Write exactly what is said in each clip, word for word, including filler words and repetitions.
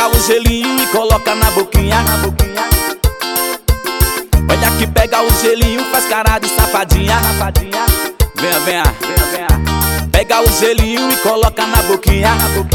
o gelinho e coloca na boquinha. Olha que pega o gelinho, faz cara de safadinha. Venha, venha, pega o gelinho e coloca na boquinha.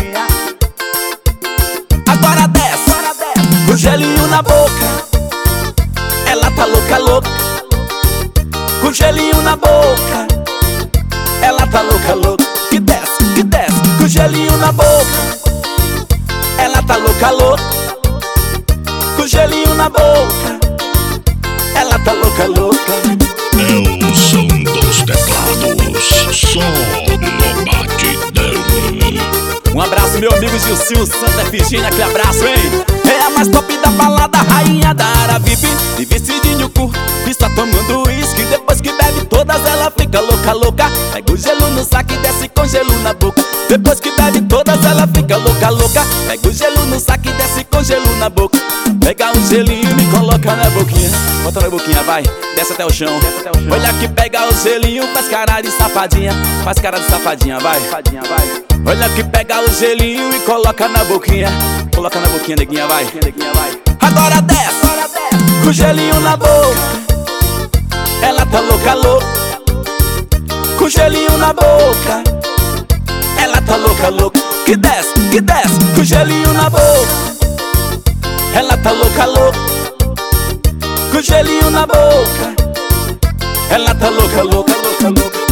Agora desce, o gelinho na boca. Ela tá louca, louca. Com gelinho na boca. Ela tá louca, louca. Que desce, que desce, com gelinho na boca. Ela tá louca, louca. Com gelinho na boca. Ela tá louca, louca. É o som dos teclados, som no batidão. Um abraço, meu amigo Gilcinho Santa Efigênia, aquele abraço, hein? É a mais top da balada, rainha da área V I P. De vestidinho curto, está tomando uísque. Depois que bebe todas, ela fica louca, louca. Pega o gelo no saco e desce com gelo na boca. Depois que bebe todas, ela fica louca, louca. Pega o gelo no saco e desce com gelo na boca. Pega um gelinho e me coloca na boquinha. Bota na boquinha, vai, desce até o chão. Olha que pega o gelinho, faz cara de safadinha. Faz cara de safadinha, vai. Olha que pega o gelinho e coloca na boquinha. Coloca na boquinha, neguinha, vai. Agora desce, com gelinho na boca. Ela tá louca, louca. Com gelinho na boca. Ela tá louca, louca. Que desce, que desce, com gelinho na boca. Ela tá louca, louca. Com gelinho na boca. Ela tá louca, louca, louca, louca.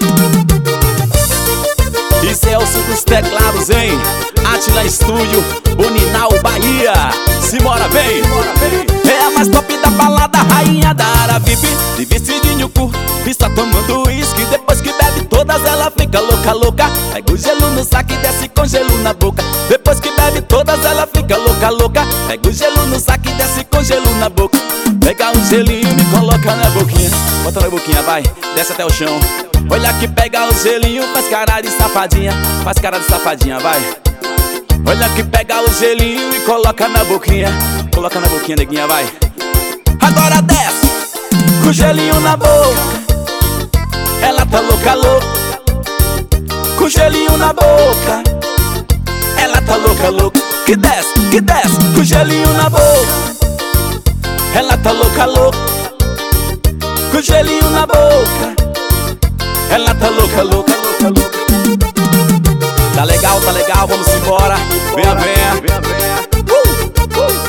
Isso é o som dos teclados, hein? Atila Estúdio, Uninal, Bahia. Simbora, vem! É a mais top da balada, rainha da área V I P. De vestidinho curto, está tomando uísque. Depois que bebe todas, ela fica louca, louca. Pega o gelo no saco e desce com gelo na boca. Depois que bebe todas, ela fica louca, louca. Pega o gelo no saco e desce com gelo na boca. Pega um gelinho e me coloca na boquinha. Bota na boquinha, vai, desce até o chão. Olha que pega o gelinho, faz cara de safadinha. Faz cara de safadinha, vai. Olha que pega o gelinho e coloca na boquinha. Coloca na boquinha, neguinha, vai. Agora desce, com gelinho na boca. Ela tá louca, louca. Com gelinho na boca. Ela tá louca, louca. Que desce, que desce, com gelinho na boca. Ela tá louca, louca. Com gelinho na boca. Ela tá louca, louca, louca, louca. Tá legal, tá legal, vamos embora. Venha, venha. uh, uh.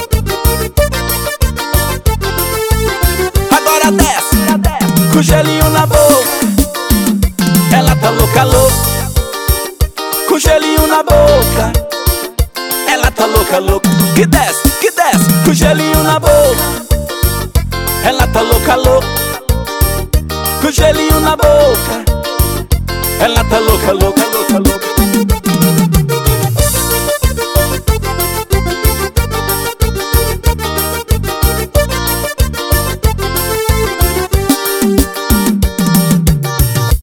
Agora desce, com gelinho na boca. Ela tá louca, louca. Com gelinho na boca. Ela tá louca, louca. Que desce, que desce, com gelinho na boca. Ela tá louca, louca. Com gelinho na boca. Ela tá louca, louca, louca, louca.